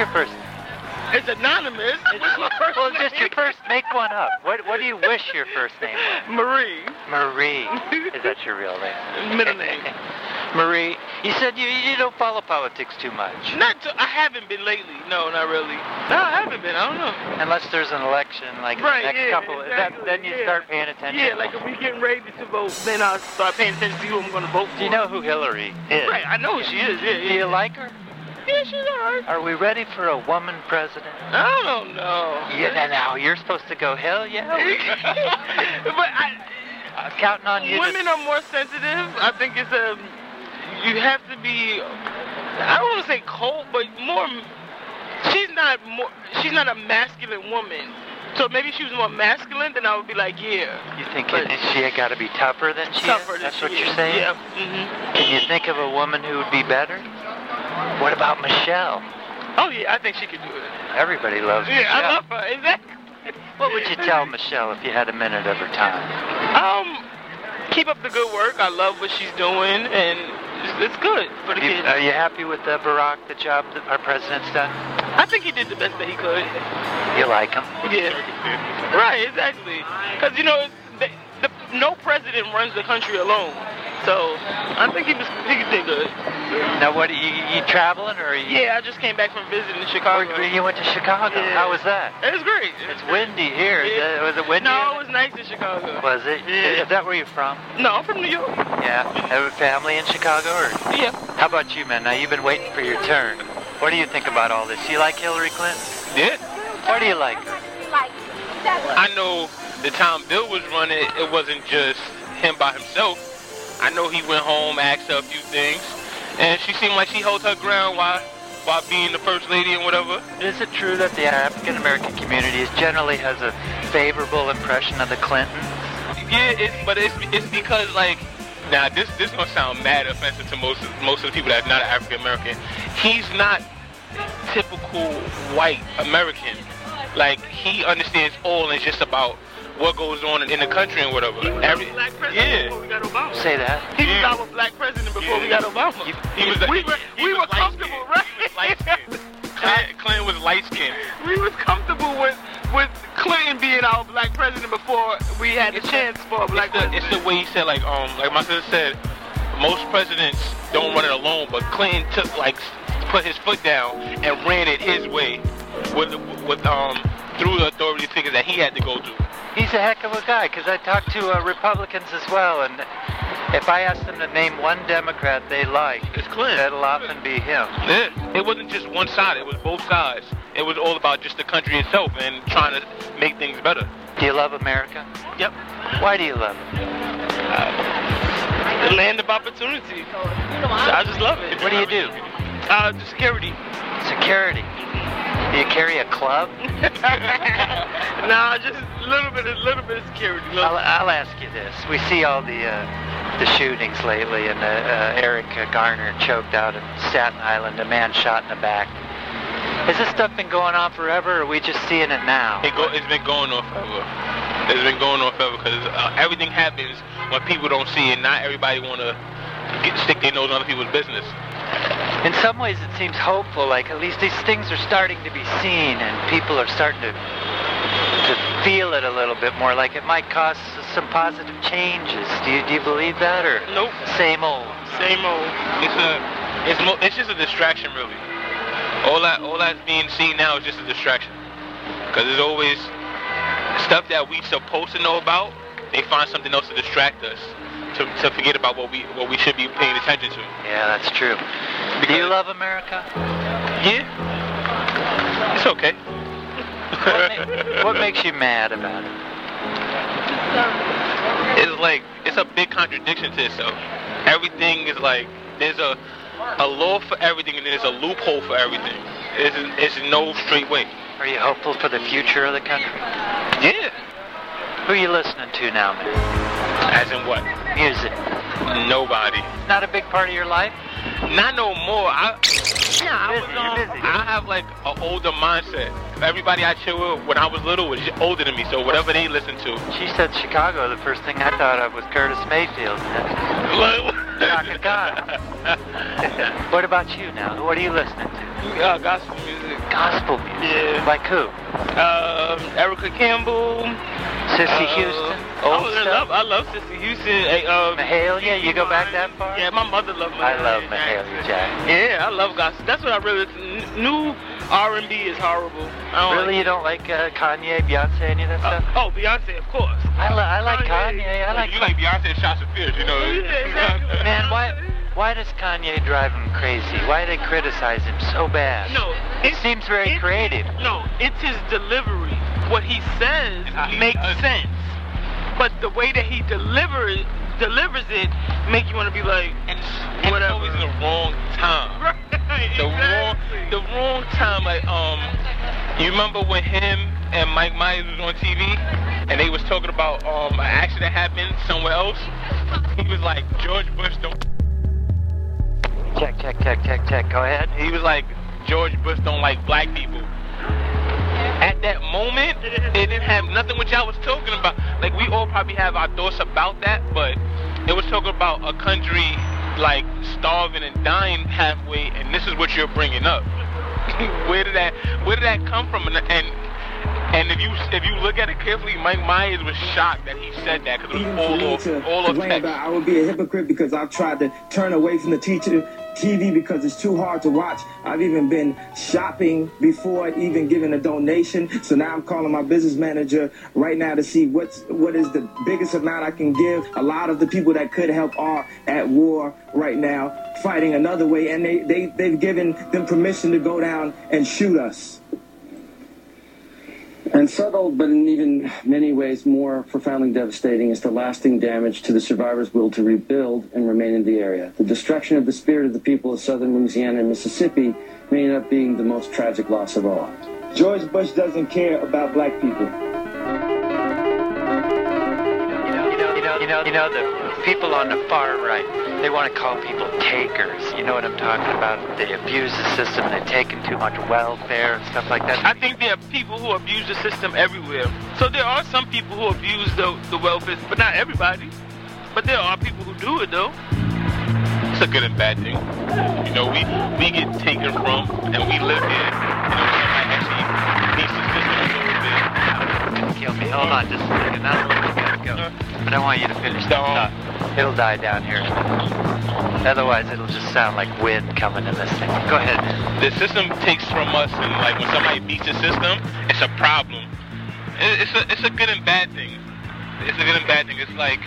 your first name? It's anonymous. What's my first Well, name? just your first. Make one up. What What do you wish your first name was? Marie. Marie. Is that your real name? Middle name. Marie. You said you you don't follow politics too much. Not to, I haven't been lately. No, not really. No, I haven't been. I don't know. Unless there's an election, like Right, the next yeah, couple, exactly, that, then you yeah. start paying attention. Yeah, like if we getting ready to vote, then I'll start paying attention to who I'm going to vote for. Do you know who Hillary is? Right, I know who she is. Yeah, yeah. Do you like her? Yeah, she's alright. Are we ready for a woman president? I don't know. Yeah, now you're supposed to go, hell yeah. But I, I'm counting on you. women to... are more sensitive. I think it's a. You have to be. I don't want to say cold, but more. She's not more. She's not a masculine woman. So maybe if she was more masculine, then I would be like, yeah. You think it, she got to be tougher than she Tougher is? than That's she what you're is. saying? Yeah. Mm-hmm. Can you think of a woman who would be better? What about Michelle? Oh yeah, I think she could do it. Everybody loves Yeah, Michelle. I love her. Exactly. What would you tell Michelle if you had a minute of her time? Um, keep up the good work. I love what she's doing, and it's, it's good for the You- kids. are you happy with uh, Barack, the job that our president's done? I think he did the best that he could. You like him? Yeah. Right, exactly. Because, you know, the, the, no president runs the country alone. So, I think he was he did good. Now, what, you, you traveling or? You, Yeah, I just came back from visiting Chicago. You went to Chicago. Yeah. How was that? It was great. It's windy here. Yeah. Was it windy? No, it was nice in Chicago. Was it? Yeah. Is that where you're from? No, I'm from New York. Yeah. Have a family in Chicago? Or? Yeah. How about you, man? Now, you've been waiting for your turn. What do you think about all this? You like Hillary Clinton? Yeah. Why do you like her? I know the time Bill was running, it wasn't just him by himself. I know he went home, asked her a few things, and she seemed like she held her ground while while being the first lady and whatever. Is it true that the African American community is generally has a favorable impression of the Clintons? Yeah, it's, but it's it's because like now this this gonna sound mad offensive to most of, most of the people that's not African American. He's not typical white American. Like he understands all, and it's just about what goes on in the country and whatever. Every, black president yeah. before we got Obama. Say that. He was our black president before yeah. we got Obama. You, he was. We were, we were comfortable, right? Clinton, Clinton was light skinned. We was comfortable with with Clinton being our black president before we had the it's chance the, for a black it's president. The, it's the way he said, like um, like my sister said, most presidents don't run it alone, but Clinton took like put his foot down and ran it his way with with um through the authority figures that he had to go through. He's a heck of a guy, because I talked to uh, Republicans as well, and if I asked them to name one Democrat they like, it's Clinton. That'll often be him. Yeah. It wasn't just one side, it was both sides. It was all about just the country itself and trying to make things better. Do you love America? Yep. Why do you love it? Uh, the land of opportunity. I just love it. What do you do? Uh, security. Security? Do you carry a club? Nah, just a little bit, a little bit of security. I'll, I'll ask you this: we see all the uh, the shootings lately, and uh, uh, Eric Garner choked out in Staten Island, a man shot in the back. Has this stuff been going on forever, or are we just seeing it now? It go, it's been going on forever. It's been going on forever because uh, everything happens when people don't see it. Not everybody want to stick their nose in other people's business. In some ways, it seems hopeful. Like at least these things are starting to be seen, and people are starting to to feel it a little bit more. Like it might cause some positive changes. Do you do you believe that, or nope? Same old. Same old. It's a it's mo- it's just a distraction, really. All that all that's being seen now is just a distraction. Because there's always stuff that we supposed to know about. They find something else to distract us. To, to forget about what we what we should be paying attention to. Yeah, that's true. Because do you love America? Yeah. It's okay. What, ma- what makes you mad about it? It's like, it's a big contradiction to itself. Everything is like, there's a a law for everything and there's a loophole for everything. It's, it's no straight way. Are you hopeful for the future of the country? Yeah. Who are you listening to now, man? As in what? Music. Nobody. Not a big part of your life? Not no more. I, yeah, I, was, um, I have like an older mindset. Everybody I chill with when I was little was older than me, so whatever they listen to. She said Chicago. The first thing I thought of was Curtis Mayfield. Like, Chaka Khan. What about you now? What are you listening to? Uh, gospel music. Gospel music? Yeah. Like who? Um, Erica Campbell. Sissy uh, Houston? Oh, Old I stuff? love, I love Sissy Houston. Hey, uh, Mahalia? You go back that far? Yeah, my mother loved Mahalia I love Jackson. Mahalia Jackson. Yeah, I love gospel. That's what I really... N- new R and B is horrible. I don't Really? like You don't like uh, Kanye, Beyonce, any of that Uh, stuff? oh, Beyonce, of course. I, li- I like Kanye. Kanye. I like You like Beyonce and Shots of Fears, you know. Man, why why does Kanye drive him crazy? Why do they criticize him so bad? No, It seems very it's- creative. No, it's his delivery. What he says makes sense. But the way that he delivers delivers it make you want to be like, And whatever. it's always in the wrong time. Right, The wrong, exactly. the wrong time. Like, um, you remember when him and Mike Myers was on T V, and they was talking about um an accident happened somewhere else. He was like, George Bush don't. Check, check, check, check, check. Go ahead. He was like, George Bush don't like black people. At that moment, it didn't have nothing what y'all was talking about. Like, we all probably have our thoughts about that, but it was talking about a country like starving and dying halfway, and this is what you're bringing up. Where did that Where did that come from? And and, and if you if you look at it carefully, Mike Myers was shocked that he said that because it was all Me off, to all off complain text. about, I would be a hypocrite because I've tried to turn away from the teacher T V because it's too hard to watch. I've even been shopping before even giving a donation. So now I'm calling my business manager right now to see what's what is the biggest amount I can give. A lot of the people that could help are at war right now, fighting another way, and they, they, they've given them permission to go down and shoot us. And subtle, but in even many ways more profoundly devastating, is the lasting damage to the survivors' will to rebuild and remain in the area. The destruction of the spirit of the people of southern Louisiana and Mississippi may end up being the most tragic loss of all. George Bush doesn't care about black people. You know, you know, you know, you know, the people on the far right, they want to call people takers. You know what I'm talking about? They abuse the system. They're taking too much welfare and stuff like that. I think there are people who abuse the system everywhere. So there are some people who abuse the, the welfare, but not everybody. But there are people who do it, though. It's a good and bad thing. You know, we we get taken from, and we live here. You know, somebody actually needs the system a little bit. Kill me. Hold on just a second. Now we gotta go. But I want you to finish the thought. It'll die down here. Otherwise, it'll just sound like wind coming in this thing. Go ahead. The system takes from us, and like when somebody beats the system, it's a problem. It- It's a it's a good and bad thing. It's a good and bad thing. It's like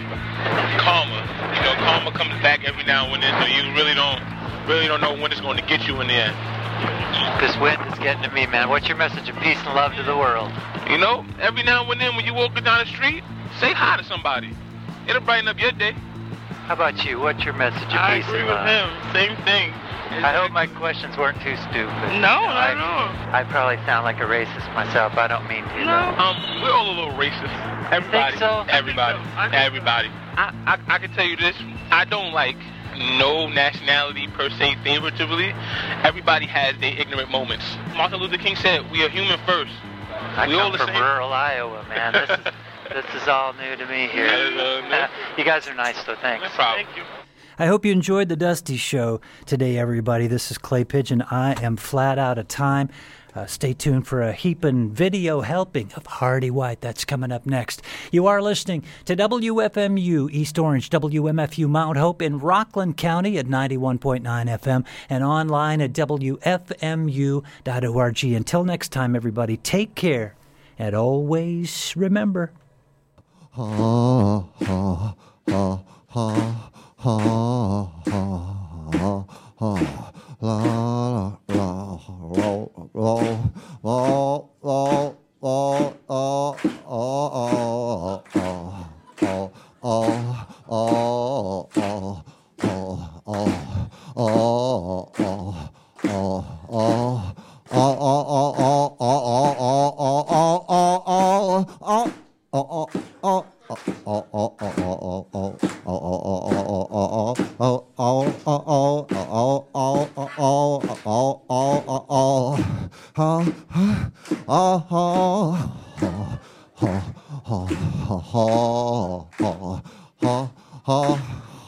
karma. You know, karma comes back every now and then, so you really don't really don't know when it's going to get you in the end. This wind is getting to me, man. What's your message of peace and love to the world? You know, every now and then when you're walking down the street, say hi to somebody. It'll brighten up your day. How about you? What's your message of I peace agree and with love? him. Same thing. I hope my questions weren't too stupid. No, I, not at all. I probably sound like a racist myself. I don't mean to. No. though. Um, we're all a little racist. Everybody. Think so? Everybody. I think so. Everybody. I, I I can tell you this. I don't like no nationality per se favoritively. Everybody has their ignorant moments. Martin Luther King said, "We are human first." I we all come the from same. rural Iowa, man. This is this is all new to me here. You guys are nice, though. Thanks. No problem. Thank you. I hope you enjoyed the Dusty Show today, everybody. This is Clay Pigeon. I am flat out of time. Uh, stay tuned for a heaping video helping of Hardy White. That's coming up next. You are listening to W F M U East Orange, W M F U Mount Hope in Rockland County at ninety-one point nine F M and online at W F M U dot org. Until next time, everybody, take care and always remember. Ha, ha, ha, ha. Ha ha ha la la la la la la la la la oh oh oh oh oh ha ha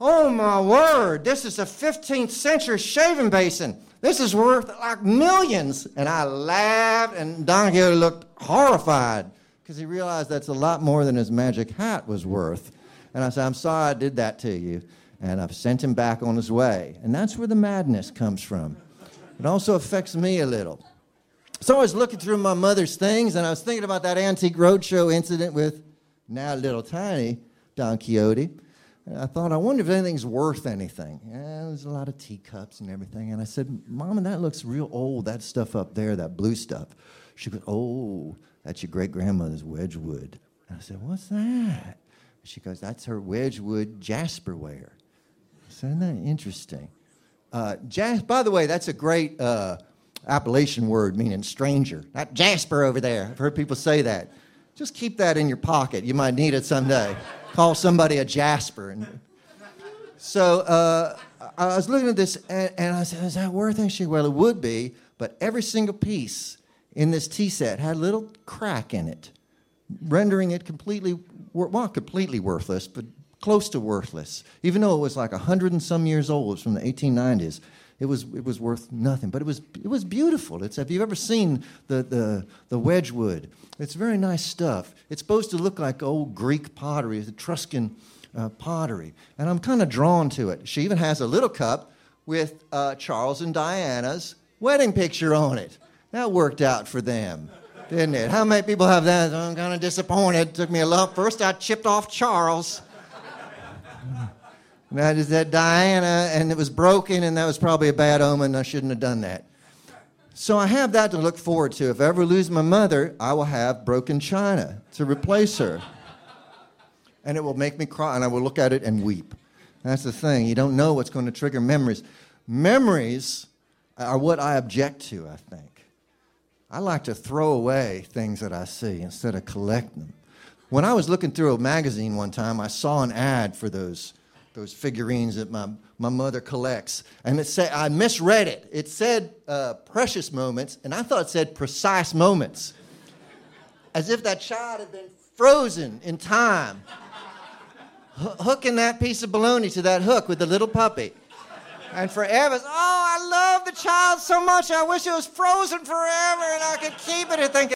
oh my word, this is a fifteenth century shaving basin. This is worth like millions. And I laughed, and Don Quixote looked horrified because he realized that's a lot more than his magic hat was worth. And I said, I'm sorry I did that to you. And I've sent him back on his way. And that's where the madness comes from. It also affects me a little. So I was looking through my mother's things, and I was thinking about that Antique Roadshow incident with now little tiny Don Quixote. And I thought, I wonder if anything's worth anything. Yeah, there's a lot of teacups and everything. And I said, Mama, that looks real old, that stuff up there, that blue stuff. She goes, oh, that's your great-grandmother's Wedgwood. And I said, what's that? She goes, that's her Wedgwood Jasperware. I said, isn't that interesting? Uh, Jas- by the way, that's a great uh, Appalachian word meaning stranger. Not Jasper over there. I've heard people say that. Just keep that in your pocket. You might need it someday. Call somebody a Jasper. And so uh, I was looking at this, and, and I said, is that worth it? She said, well, it would be, but every single piece in this tea set had a little crack in it, rendering it completely, well, completely worthless, but close to worthless. Even though it was like a hundred and some years old, it was from the eighteen nineties, it was it was worth nothing. But it was it was beautiful. It's, have you ever seen the, the, the Wedgwood? It's very nice stuff. It's supposed to look like old Greek pottery, the Etruscan uh, pottery. And I'm kind of drawn to it. She even has a little cup with uh, Charles and Diana's wedding picture on it. That worked out for them, didn't it? How many people have that? I'm kind of disappointed. It took me a lot. First, I chipped off Charles. And that is that Diana, and it was broken, and that was probably a bad omen. I shouldn't have done that. So I have that to look forward to. If I ever lose my mother, I will have broken china to replace her. And it will make me cry, and I will look at it and weep. That's the thing. You don't know what's going to trigger memories. Memories are what I object to, I think. I like to throw away things that I see instead of collect them. When I was looking through a magazine one time, I saw an ad for those those figurines that my, my mother collects. And it said, I misread it. It said uh, precious moments, and I thought it said precise moments. As if that child had been frozen in time, H- hooking that piece of bologna to that hook with the little puppy. And forever, oh, I love the child so much, I wish it was frozen forever and I could keep it and think